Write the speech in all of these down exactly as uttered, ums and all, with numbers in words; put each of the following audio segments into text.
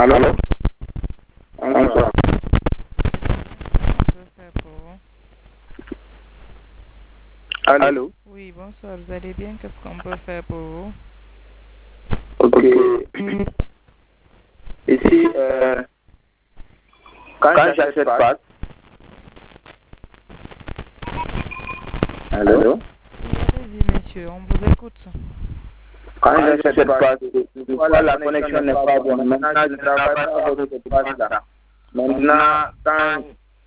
Allô? Bonsoir. Allô? Oui, bonsoir, vous allez bien? Qu'est-ce qu'on peut faire pour vous? Ok. Ici, euh, quand, quand j'achète pas. Allô? Allez-y, monsieur, on vous écoute. Quand j'achète pas, des fois la connexion n'est pas bonne. Maintenant, je ne travaille pas avec cette passe-là. Maintenant, quand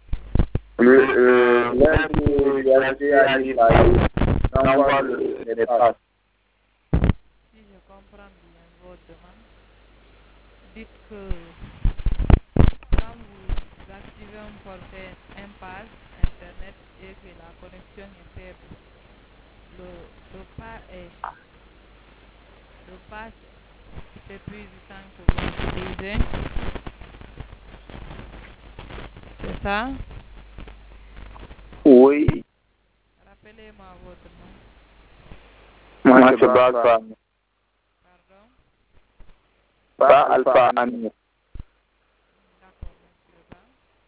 le l'un qui est acheté arrive à j'envoie les passes. Si je comprends bien votre demande, dites que quand vous activez un forfait, un pass internet et que la connexion est faible, le, le pas est le pass s'épuise sans que vous l'utilisez. C'est ça? Oui. Rappelez-moi votre nom. Moi, je bats pas. Pardon? Pas Alpha Ami. D'accord, monsieur Ba.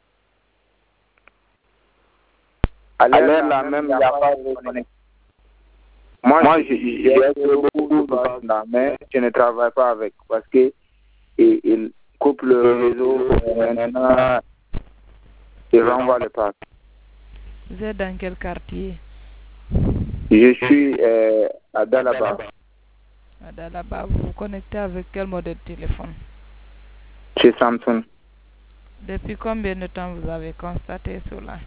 À l'heure là même, il n'y a pas de connexion. Moi, Moi j'ai beaucoup de passes là, mais je ne travaille pas avec parce que il, il coupe le réseau et maintenant il renvoie le passes. Vous êtes dans quel quartier? Je suis euh, à Dalaba. À Dalaba, vous vous connectez avec quel modèle de téléphone? Chez Samsung. Depuis combien de temps vous avez constaté cela?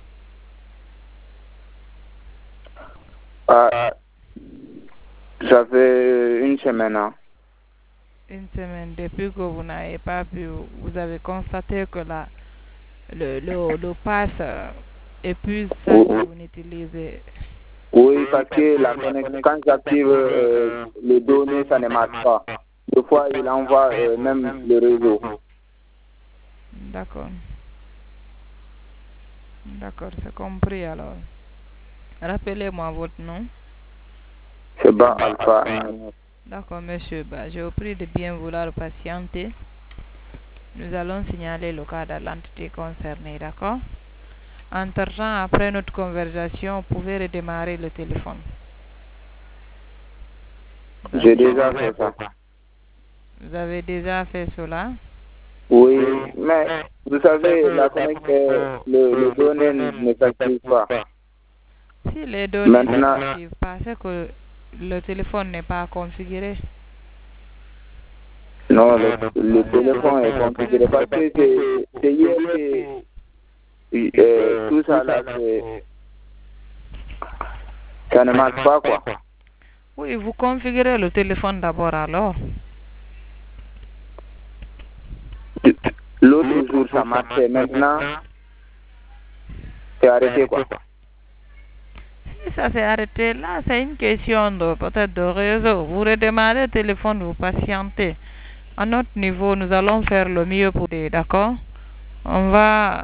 Ah, ça fait une semaine. Hein. Une semaine. Depuis que vous n'avez pas pu, vous avez constaté que la, le, le, le pass épuise sans que vous n'utilisez. Oui, parce que la connexion, quand j'active euh, les données, ça ne marche pas. Des fois, il envoie euh, même le réseau. D'accord. D'accord, c'est compris alors. Rappelez-moi votre nom. C'est Ba Alpha. D'accord, monsieur Ba. Je vous prie de bien vouloir patienter. Nous allons signaler le cas de l'entité concernée, d'accord? Entre-temps, après notre conversation, vous pouvez redémarrer le téléphone. J'ai déjà fait ça. Vous avez déjà fait cela? Oui, mais vous savez, la connexion, le, le données ne s'active pas. Si les données ne Maintenant, s'activent pas, c'est que le téléphone n'est pas configuré. non, le, le téléphone est configuré parce que c'est hier que euh, tout ça là, ça ne marche pas quoi. Oui, vous configurez le téléphone d'abord alors. L'autre jour ça marchait, maintenant c'est arrêté quoi. Si ça s'est arrêté là, c'est une question de peut-être de réseau. Vous redémarrez le téléphone, vous patientez. À notre niveau, nous allons faire le mieux pour vous, d'accord? On va